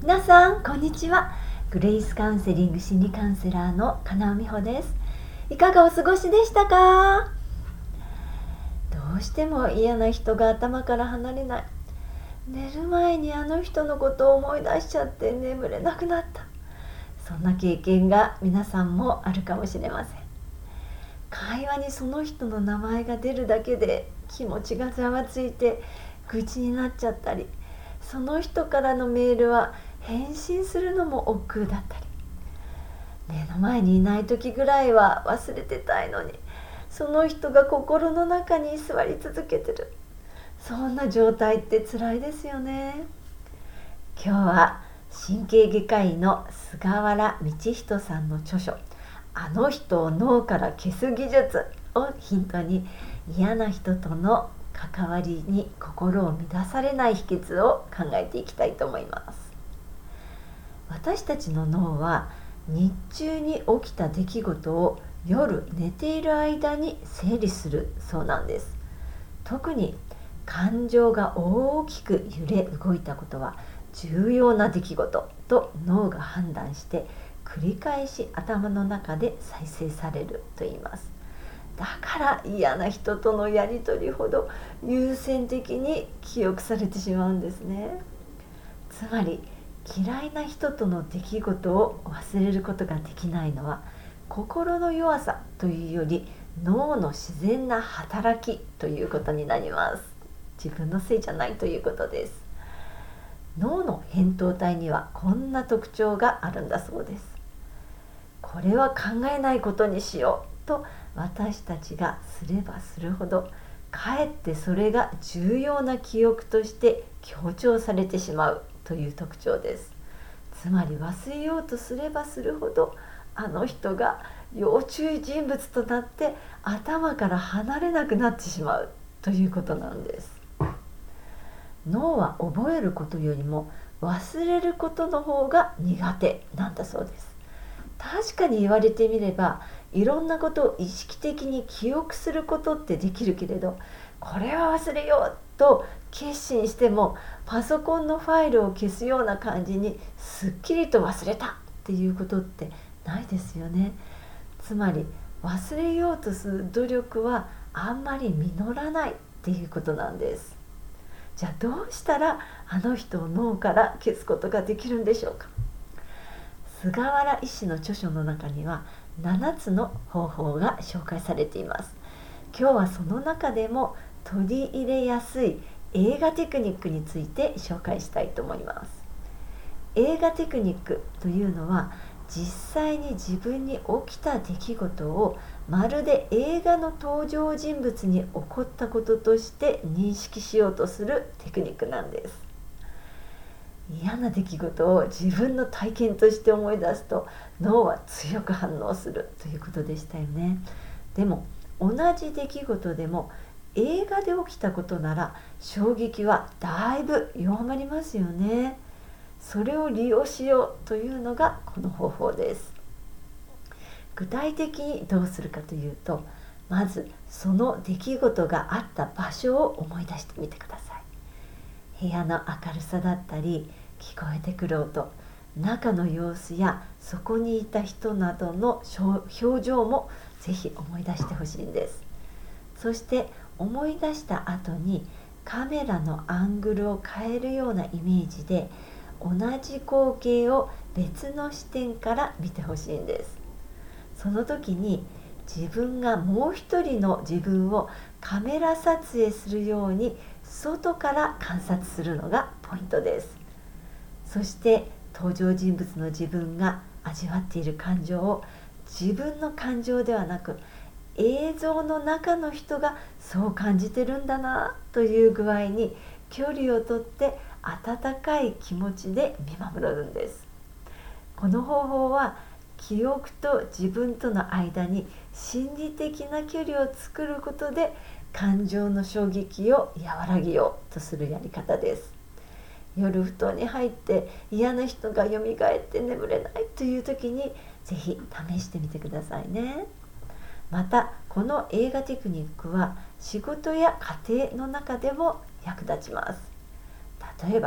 皆さんこんにちは。グレイスカウンセリング心理カウンセラーの金尾美穂です。いかがお過ごしでしたか？どうしても嫌な人が頭から離れない。寝る前にあの人のことを思い出しちゃって眠れなくなった。そんな経験が皆さんもあるかもしれません。会話にその人の名前が出るだけで気持ちがざわついて愚痴になっちゃったり、その人からのメールは返信するのも億劫だったり、目の前にいない時ぐらいは忘れてたいのにその人が心の中に居座り続けてる。そんな状態って辛いですよね。今日は神経外科医の菅原道人さんの著書あの人を脳から消す技術をヒントに、嫌な人との関わりに心を乱されない秘訣を考えていきたいと思います。私たちの脳は日中に起きた出来事を夜寝ている間に整理するそうなんです。特に感情が大きく揺れ動いたことは重要な出来事と脳が判断して繰り返し頭の中で再生されると言います。だから嫌な人とのやり取りほど優先的に記憶されてしまうんですね。つまり嫌いな人との出来事を忘れることができないのは心の弱さというより脳の自然な働きということになります。自分のせいじゃないということです。脳の扁桃体にはこんな特徴があるんだそうです。これは考えないことにしようと私たちがすればするほど、かえってそれが重要な記憶として強調されてしまうという特徴です。つまり忘れようとすればするほどあの人が要注意人物となって頭から離れなくなってしまうということなんです。脳は覚えることよりも忘れることの方が苦手なんだそうです。確かに言われてみればいろんなことを意識的に記憶することってできるけれど、これは忘れようと決心してもパソコンのファイルを消すような感じにすっきりと忘れたっていうことってないですよね。つまり忘れようとする努力はあんまり実らないっていうことなんです。じゃあどうしたらあの人を脳から消すことができるんでしょうか。菅原医師の著書の中には7つの方法が紹介されています。今日はその中でも取り入れやすい映画テクニックについて紹介したいと思います。映画テクニックというのは実際に自分に起きた出来事をまるで映画の登場人物に起こったこととして認識しようとするテクニックなんです。嫌な出来事を自分の体験として思い出すと脳は強く反応するということでしたよね。でも同じ出来事でも映画で起きたことなら衝撃はだいぶ弱まりますよね。それを利用しようというのがこの方法です。具体的にどうするかというと、まずその出来事があった場所を思い出してみてください。部屋の明るさだったり聞こえてくる音、中の様子やそこにいた人などの表情もぜひ思い出してほしいんです。そして思い出した後にカメラのアングルを変えるようなイメージで同じ光景を別の視点から見てほしいんです。その時に自分がもう一人の自分をカメラ撮影するように外から観察するのがポイントです。そして登場人物の自分が味わっている感情を自分の感情ではなく映像の中の人がそう感じてるんだなという具合に距離をとって温かい気持ちで見守るんです。この方法は記憶と自分との間に心理的な距離を作ることで感情の衝撃を和らげようとするやり方です。夜布団に入って嫌な人が蘇って眠れないという時にぜひ試してみてくださいね。またこの映画テクニックは仕事や家庭の中でも役立ちます。例えば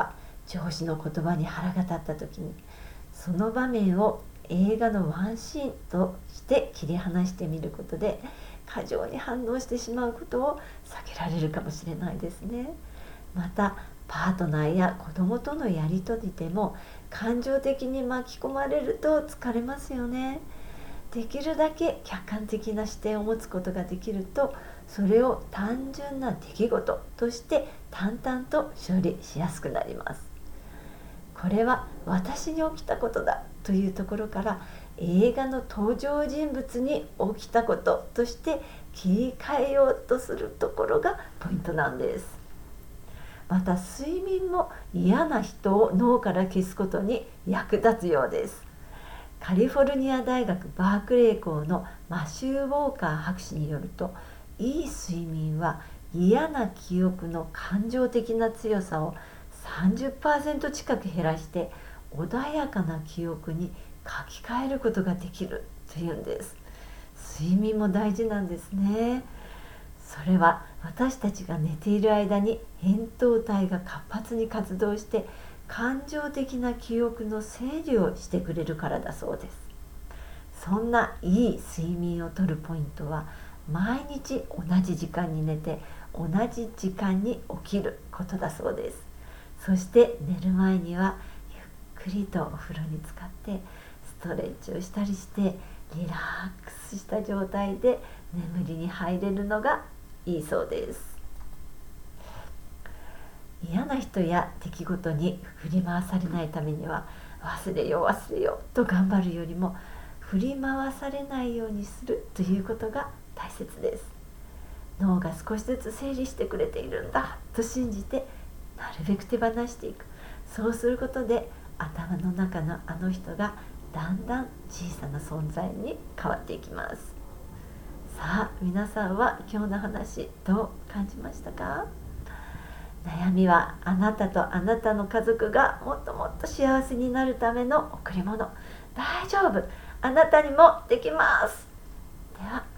上司の言葉に腹が立った時に、その場面を映画のワンシーンとして切り離してみることで、過剰に反応してしまうことを避けられるかもしれないですね。またパートナーや子供とのやり取りでも感情的に巻き込まれると疲れますよね。できるだけ客観的な視点を持つことができると、それを単純な出来事として淡々と処理しやすくなります。これは私に起きたことだというところから、映画の登場人物に起きたこととして切り替えようとするところがポイントなんです。また睡眠も嫌な人を脳から消すことに役立つようです。カリフォルニア大学バークレー校のマシュー・ウォーカー博士によると、いい睡眠は嫌な記憶の感情的な強さを 30% 近く減らして、穏やかな記憶に書き換えることができるというんです。睡眠も大事なんですね。それは私たちが寝ている間に扁桃体が活発に活動して、感情的な記憶の整理をしてくれるからだそうです。そんないい睡眠をとるポイントは、毎日同じ時間に寝て同じ時間に起きることだそうです。そして寝る前にはゆっくりとお風呂に浸かってストレッチをしたりして、リラックスした状態で眠りに入れるのがいいそうです。嫌な人や出来事に振り回されないためには、忘れようと頑張るよりも、振り回されないようにするということが大切です。脳が少しずつ整理してくれているんだと信じて、なるべく手放していく。そうすることで頭の中のあの人がだんだん小さな存在に変わっていきます。さあ皆さんは今日の話どう感じましたか？悩みはあなたとあなたの家族がもっともっと幸せになるための贈り物。大丈夫、あなたにもできます。では